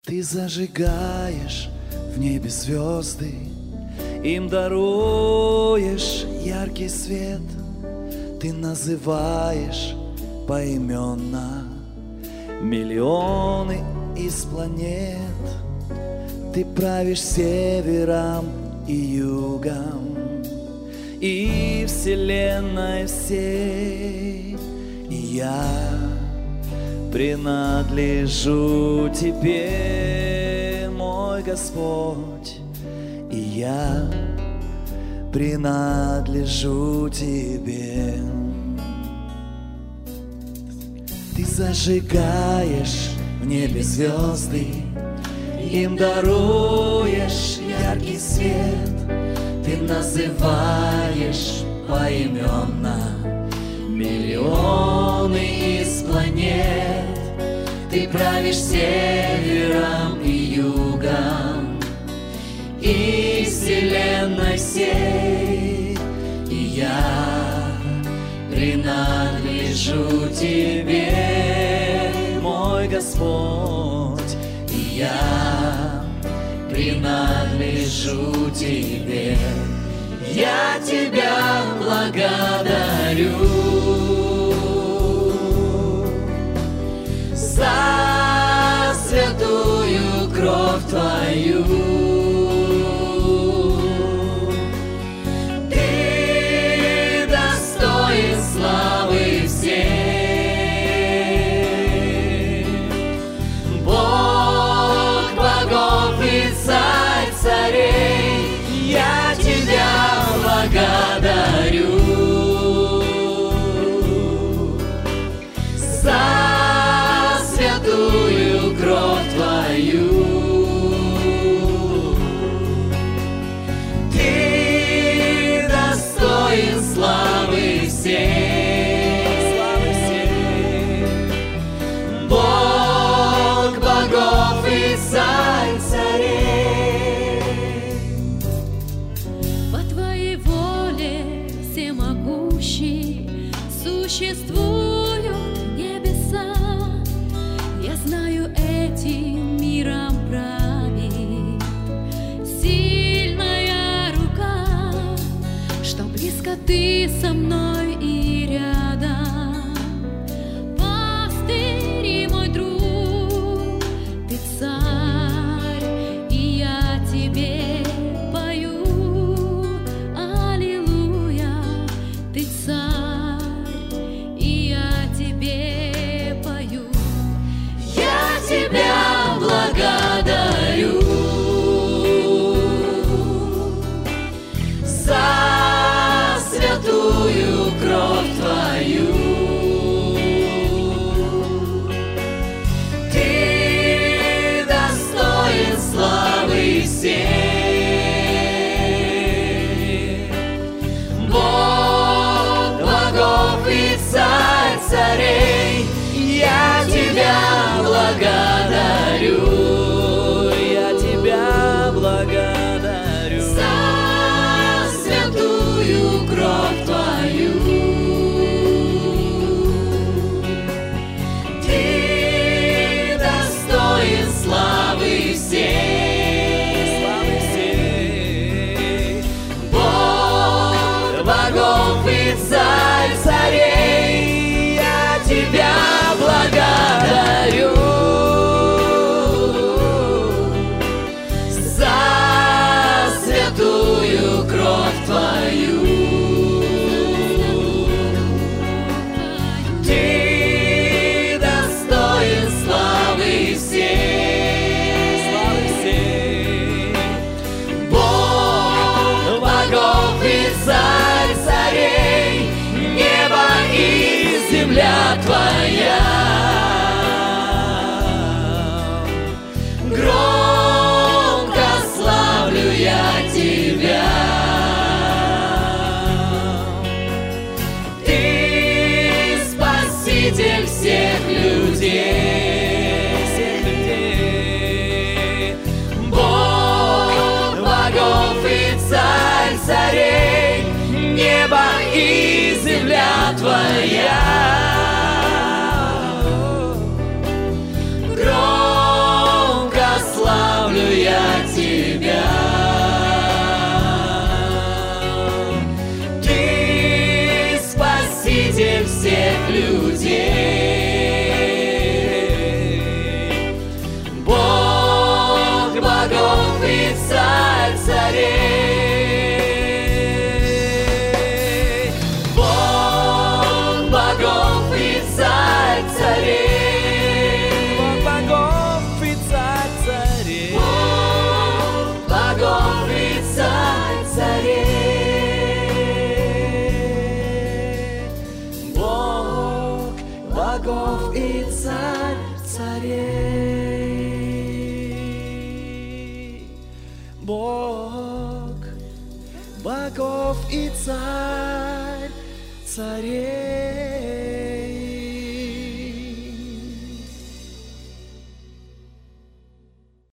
Ты зажигаешь в небе звезды, им даруешь яркий свет. Ты называешь поименно миллионы из планет. Ты правишь севером и югом и вселенной всей. И я принадлежу Тебе, мой Господь, и я принадлежу Тебе. Ты зажигаешь в небе звезды, им даруешь яркий свет. Ты называешь поименно миллионы из планет. Ты правишь севером и югом и вселенной всей. И я принадлежу Тебе, мой Господь, и я принадлежу Тебе. Я Тебя благодарю за святую кровь Твою. Ты достоин славы всей, Бог богов и Царь царей. Я Тебя благодарю за святую кровь Твою. Ты достоин славы всей, Бог богов и Царь царей. По Твоей воле всемогущий существуют небеса. Я знаю, этим миром правит сильная рука, что близко Ты со мной и рядом. Пастырь и мой друг, Ты царь, и я Тебе пою. Аллилуйя, Ты царь, и я Тебе пою. Я Тебя благодарю за святую Бог богов и царь царей.